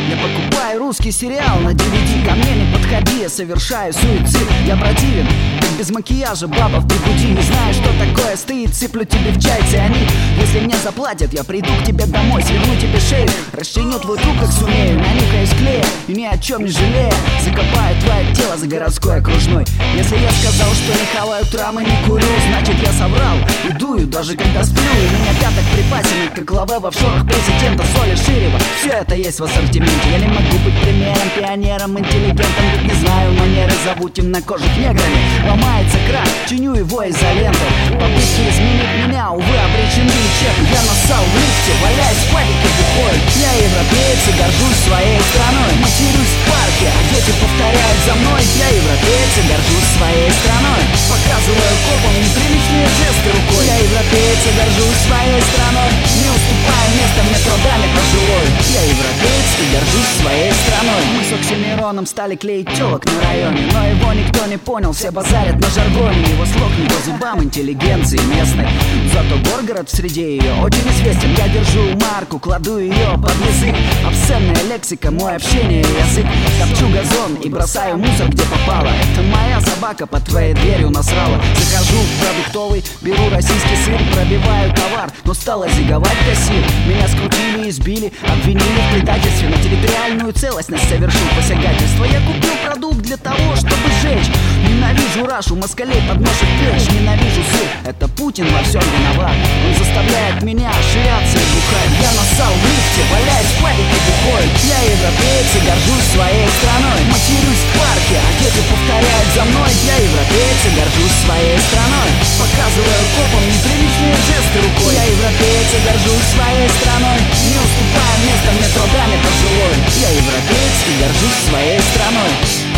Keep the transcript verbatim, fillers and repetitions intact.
Я покупаю русский сериал на ди ви ди. Ко мне не подходи, я совершаю суицид. Я противен, как без макияжа баба в прикуди. Не знаю, что такое стыд, сыплю тебе в чай цианид. Если мне заплатят, я приду к тебе домой, сверну тебе шею, расчленю твой труп, как сумею, нанюхаюсь клея и ни о чем не жалея закопаю твое тело за городской окружной. Если я сказал, что не хаваю травмы, не курю, значит я соврал и дую, даже когда сплю. И меня пяток припасенный, как лаве в офшорах президента Соли Ширева. Все это есть в ассортименте. Я не могу быть примером, пионером, интеллигентом, ведь не знаю манеры, зову темнокожих неграми. Ломается крак, чиню его изолентой. Попытки изменить меня, увы, обречены ничем. Я нассал в лифте, валяюсь в панике бухой. Я европеец и горжусь своей страной. Матерюсь в парке, а дети повторяют за мной. Я европеец и горжусь своей страной. Показываю копам неприличные жесты рукой. Я европеец и горжусь своей страной. Не уступаю место мне трудами пожилой. Я европеец и горжусь своей страной. Мы с Оксимироном стали клеить телок на районе, но его никто не понял, все базарят на жаргоне. Его слог не по зубам интеллигенции местной. Зато Горгород в среде ее очень известен. Я держу марку, кладу ее под язык. Обсценная лексика, мой общение и язык. Топчу газон и бросаю мусор где попало. Это моя собака под твоей дверью насрала. Захожу в продуктовый, беру российский сыр, пробиваю товар, но стала зиговать кассир. Меня скрутили и избили, обвинили в предательстве. На территориальную целостность совершил посягательство. Я купил продукт для того, чтобы сжечь. Ненавижу Рашу, москалей подношек плеч. Ненавижу сыр, это Путин во всем виноват. Он заставляет меня ширяться и бухать. Я нассал в лифте, валяюсь в панике бухой. Я европеец и горжусь своей страной. Матерюсь в парке, а дети повторяют за мной. Я европеец и горжусь своей страной. Показываю копам неприличные жесты рукой. Я европеец и горжусь своей страной. Не уступаю место мне трудами пожилой. Я европеец и горжусь своей страной.